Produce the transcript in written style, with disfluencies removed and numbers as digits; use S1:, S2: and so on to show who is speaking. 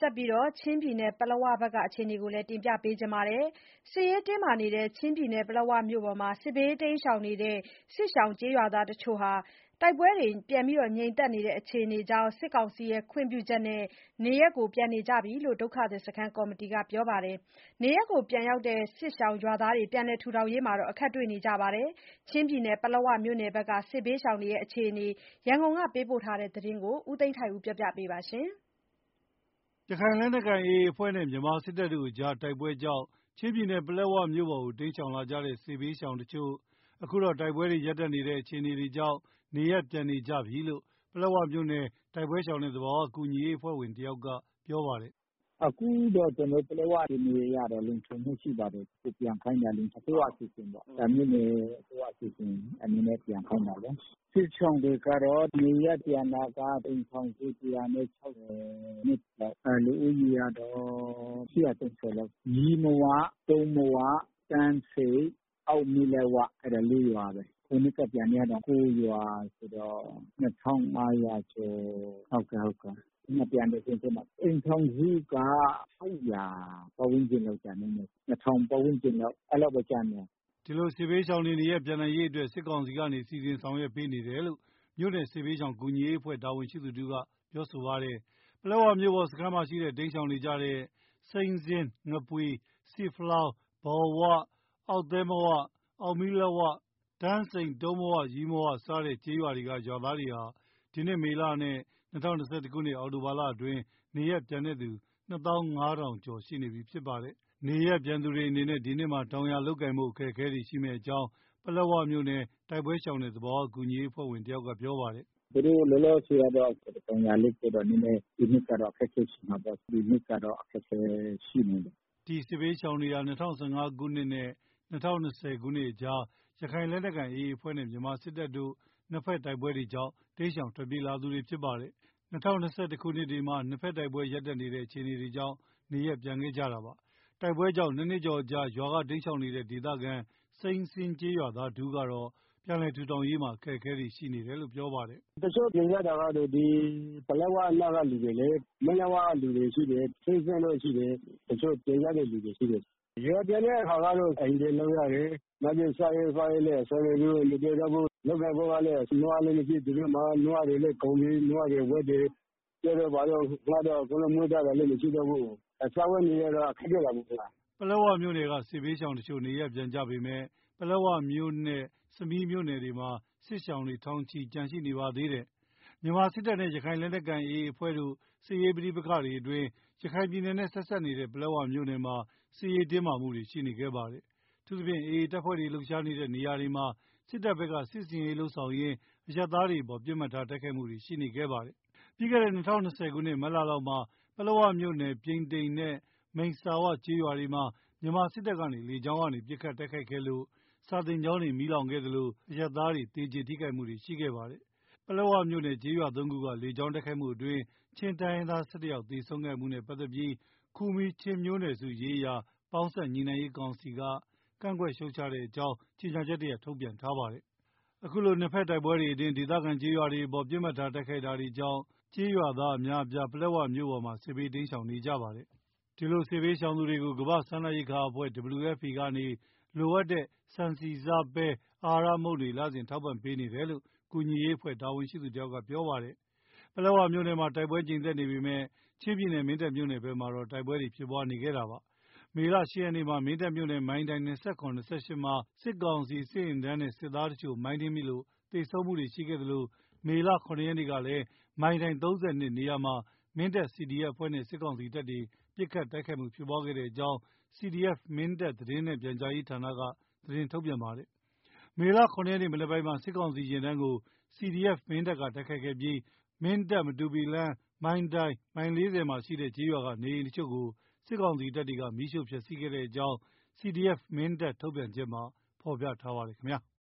S1: ဆက်ပြီးချင်းပြည်နယ်ပလက်ဝဘက်ကအခြေအနေကိုလည်းတင်ပြပေးချင်ပါတယ်။ စစ်ရေးတင်းမာနေတဲ့ချင်းပြည်နယ်ပလက်ဝမြို့ပေါ်မှာ စစ်ဘေးတိမ်းရှောင်နေတဲ့စစ်ရှောင်ကျေးရွာသားတချို့တိုက်ပွဲတွေပြန်ငြိမ်သက်နေတဲ့အခြေအနေကြောင့် စစ်ကောင်စီရဲ့ခွင့်ပြုချက်နဲ့နေရပ်ပြန်နေကြပြီလို့ ဒုက္ခသည်စခန်းကော်မတီကပြောပါတယ်။ နေရပ်ပြန်ရောက်တဲ့စစ်ရှောင်ရွာသားတွေပြန်လည်ထူထောင်ရေးမှာအခက်တွေ့နေကြပါတယ်။ ချင်းပြည်နယ်ပလက်ဝမြို့နယ်ဘက်ကစစ်ဘေးရှောင်အခြေအနေ ရန်ကုန်ကပေးပို့တဲ့သတင်းကို ဦးသိန်းထိုက်ဦးက ပြောပြပါမယ်
S2: ။ ရခိုင်လက်နက်ကိုင် AA အဖွဲ့နဲ့ မြန်မာစစ်တပ်တို့ကြားတိုက်ပွဲကြောင့် ချင်းပြည်နယ်ပလက်ဝမြို့ပေါ်ကိုတိမ်းရှောင်လာကြတဲ့ စစ်ဘေးရှောင်တချို့ အခုတော့တိုက်ပွဲတွေရပ်တန့်နေတဲ့အခြေအနေကြောင့် နေရပ်ပြန်နေကြပြီလို့ ပလက်ဝမြို့နယ် တိုက်ပွဲရှောင်နဲ့သဘာဝကူညီရေးအဖွဲ့ဝင်တယောက်ကပြောပါတယ်။
S3: "အခုတော့ကျနော်တို့ပလက်ဝအခြေအနေအရတော့လုံခြုံမှုရှိပါတယ်။ ပြန်ခိုင်းတာလေအစိုးရအစီအစဉ်ပေါ့။ မြို့နယ်အစိုးရအစီအစဉ်အနေနဲ့ပြန်ခိုင်းတာလေ။ စစ်ရှောင်တွေကတော့နေရပ်ပြန်တာကအိမ်ထောင်စု လောက် လူဦးရေကတော့ လောက် ရီးမဝ၊ တုံးမဝ၊ တန်းဆိပ်၊ အောက်မီးလက်ဝ အဲ့ဒါ ရွာပဲ။ ဟိုနေ့ကပြန်တာတော့ ရွာဆိုတော့ ကျော် ဟုတ်ကဲ့ပြန်တဲ့စာရင်းထဲမှာ။ အိမ်ထောင်စုက ပတ်ဝန်းကျင်လောက်ကျန်မယ်။ ပတ်ဝန်းကျင်လောက်အဲ့လောက်ပဲကျန်မယ်။
S2: " ဒီလိုစစ်ဘေးရှောင်တွေနေရပ်ပြန်နိုင်ရေးအတွက် စစ်ကောင်စီကနေစီစဉ်ဆောင်ရွက်ပေးနေတယ်လို့ မြို့နယ်စစ်ဘေးရှောင်ကူညီရေးအဖွဲ့တာဝန်ရှိသူတဦးကပြောဆိုပါတယ်။ ပလက်ဝမြို့ပေါ်စခန်းမှာရှိတဲ့တိမ်းရှောင်နေကြတဲ့ စိမ်းစင်း၊ ငပွီ၊ ဆီးဖလောင်း၊ ဘော်ဝ၊ အောက်သဲမဝ၊ အောက်မီးလက်ဝ၊ တန်းဆိပ်၊ တုံးမဝ၊ ရီးမဝ စတဲ့ကျေးရွာတွေကရွာသားတွေဟာ ဒီနှစ်မေလနဲ့ ၂၀၂၁ ခုနှစ် အောက်တိုဘာလအတွင်း နေရပ်ပြန်တဲ့သူ ကျော်ရှိနေပြီဖြစ်ပါတယ်။ နေရပ်ပြန်သူတွေအနေနဲ့ ဒီနှစ်မှာတောင်ယာလုပ်ကိုင်ဖို့အခက်အခဲတွေရှိမယ့်အကြောင်း ပလက်ဝမြို့နယ် တိုက်ပွဲရှောင်နဲ့သဘာဝကူညီရေးအဖွဲ့ဝင်တယောက်ကပြောပါတယ်။
S3: "သူတို့လောလောဆယ်ကတော့ တောင်ယာလုပ်ဖို့တော့နည်းနည်းဒီနှစ်ကတော့အခက်အခဲရှိမှာပေါ့။ ဒီနှစ်ကတော့အခက်အခဲရှိနေတယ်။
S2: " ဒီစစ်ဘေးရှောင်တွေဟာ ၂၀၁၅ ခုနှစ်နဲ့ ၂၀၂၀ ခုနှစ်ကြား ရခိုင်လက်နက်ကိုင် AA အဖွဲ့နဲ့ မြန်မာစစ်တပ်တို့ နှစ်ဘက်တိုက်ပွဲတွေကြောင့် တိမ်းရှောင်ထွက်ပြေးလာသူတွေဖြစ်ပါတယ်။ ၂၀၂၁ ခုနှစ်တွေမှာ နှစ်ဘက်တိုက်ပွဲရပ်တန့်နေတဲ့အခြေအနေကြောင့် နေရပ်ပြန်ခဲ့ကြတာပါ။ တိုက်ပွဲကြောင့် နှစ်ကျော်အကြာ ရွာကတိမ်းရှောင်နေတဲ့ဒေသခံစိမ်းစင်းကျေးရွာသားတဦးကတော့ ပြန်လည်ထူထောင်ရေးမှာအခက်အခဲတွေရှိနေတယ်လို့ပြောပါတယ်။
S4: "တချို့ပြန်ကြတာကတော့ပလက်ဝအနောက်ကလူတွေလေ။ မီးလက်ဝကလူတွေရှိတယ်။ စိမ်းစင်းတို့ရှိတယ်။ တချို့ပြန်ကြတဲ့လူတွေရှိတယ်။ ရွာပြန်တဲ့အခါကတော့ အိမ်တွေလုပ်ရတယ်။ နောက်ပြီးစားရေးသောက်ရေးလည်းအဆင်မပြေဘူး။ မပြေတော့ဘူး။ လုပ်ကိုင်ဖို့ကလည်းနွားလည်းမရှိသူတို့မှာနွားတွေလည်းကုန်ပြီ။ နွားတွေဝက်တွေကြက်တို့ဘာတို့ငှက်တို့အကုန်လုံးမွေးထားတာလည်းမရှိတော့ဘူး။ စားဝတ်နေရေးကတော့ခက်ခဲတာပေါ့ဗျာ။
S2: " ပလက်ဝမြို့နယ်က စစ်ဘေးရှောင်တချို့နေရပ်ပြန်ကြပေမယ့် ပလက်ဝမြို့နဲ့ ဆမီးမြို့နယ်တွေမှာ စစ်ရှောင်တွေထောင်ချီကျန်ရှိနေပါသေးတယ်။ မြန်မာစစ်တပ်နဲ့ ရခိုင်လက်နက်ကိုင် AA အဖွဲ့တို့ စစ်ရေးပဋိပက္ခတွေအတွင်း ရခိုင်ပြည်နယ်နဲ့ဆက်စပ်နေတဲ့ ပလက်ဝမြို့နယ်မှာ စစ်ရေးတင်းမာမှုတွေရှိနေခဲ့ပါတယ်။ အထူးသဖြင့် AA တပ်ဖွဲ့တွေလှုပ်ရှားနေတဲ့နေရာတွေမှာ စစ်တပ်ဘက်ကစစ်ဆင်ရေးလုပ်ဆောင်ရင်း အရပ်သားတွေအပေါ်ပစ်မှတ်ထားတိုက်ခိုက်မှုတွေရှိနေခဲ့ပါတယ်။ ပြီးခဲ့တဲ့ ၂၀၂၀ ခုနှစ် မတ်လလောက်မှာ ပလက်ဝမြို့နယ် ပြိန်တိန်နဲ့ မိတ်စာဝကျေးရွာတွေမှာ မြန်မာစစ်တပ်ကနေ လေကြောင်းကနေ ပစ်ခတ်တိုက်ခိုက်ခဲ့လို့ စာသင်ကျောင်းတွေမီးလောင်ခဲ့သလို အရပ်သားတွေသေကြေထိခိုက်မှုတွေရှိခဲ့ပါတယ်။ ပလက်ဝမြို့နယ်ကျေးရွာ ခုက လေကြောင်းတိုက်ခိုက်မှုအတွင်း ချင်းတိုင်းရင်းသား ယောက်သေဆုံးခဲ့မှုနဲ့ပတ်သက်ပြီး ခူမီးချင်းမျိုးနွယ်စုရေးရာပေါင်းစပ်ညှိနှိုင်းရေးကောင်စီက ကန့်ကွက်ရှုတ်ချကြောင်း ကြေညာချက်တရပ်ထုတ်ပြန်ထားပါတယ်။ အခုလိုနှစ်ဘက်တိုက်ပွဲတွေအတွင်း ဒေသခံကျေးရွာတွေအပေါ် ပစ်မှတ်ထားတိုက်ခိုက်တာတွေကြောင့် ကျေးရွာသားအများအပြား ပလက်ဝမြို့ပေါ်မှာ စစ်ဘေးတိမ်းရှောင်နေကြပါတယ်။ ဒီလိုစစ်ဘေးရှောင်သူတွေကို ကမ္ဘာ့စားနပ်ရိက္ခာအဖွဲ့ WFP ကနေ လိုအပ်တဲ့ ဆန်ဆီဆားပဲအာဟာရမုန့်တွေ လစဉ်ထောက်ပံ့ပေးနေတယ်လို့ ကူညီရေးအဖွဲ့တာဝန်ရှိသူတယောက်ကပြောပါတယ်။ ပလက်ဝမြို့နယ်မှာတိုက်ပွဲငြိမ်သက်နေပေမယ့် ချင်းပြည်နယ်မင်းတပ်မြို့နယ်ဘက်မှာတော့ တိုက်ပွဲတွေဖြစ်ပွားနေခဲ့တာပါ။ မေလ ရက်နေ့မှာ မင်းတပ်မြို့နယ် မိုင်တိုင် မှာ စစ်ကောင်စီစစ်ယာဉ်တန်းနဲ့စစ်သားတချို့မိုင်းနင်းမိလို့ သေဆုံးမှုတွေရှိခဲ့သလို မေလ ရက်နေ့ကလည်း မိုင်တိုင် နေရာမှာ မင်းတပ် CDF အဖွဲ့နဲ့ စစ်ကောင်စီတပ်တွေ ပစ်ခတ်တိုက်ခိုက်မှုဖြစ်ပွားခဲ့ကြောင်း CDF-Mindat သတင်းနဲ့ပြန်ကြားရေးဌာနက သတင်းထုတ်ပြန်ပါတယ်။ မေလ ရက်နေ့မနက်ပိုင်းမှာ စစ်ကောင်စီယာဉ်တန်းကို CDF-Mindat ကတိုက်ခိုက်ခဲ့ပြီး မင်းတပ်-မတူပီလမ်း မိုင်တိုင် မိုင် မှာရှိတဲ့ကျေးရွာကနေအိမ်တချို့ကို စစ်ကောင်စီတပ်တွေက မီးရှို့ဖျက်ဆီးခဲ့ကြောင်း CDF-Mindat ထုတ်ပြန်ချက်မှာဖော်ပြထားပါတယ်ခင်ဗျာ။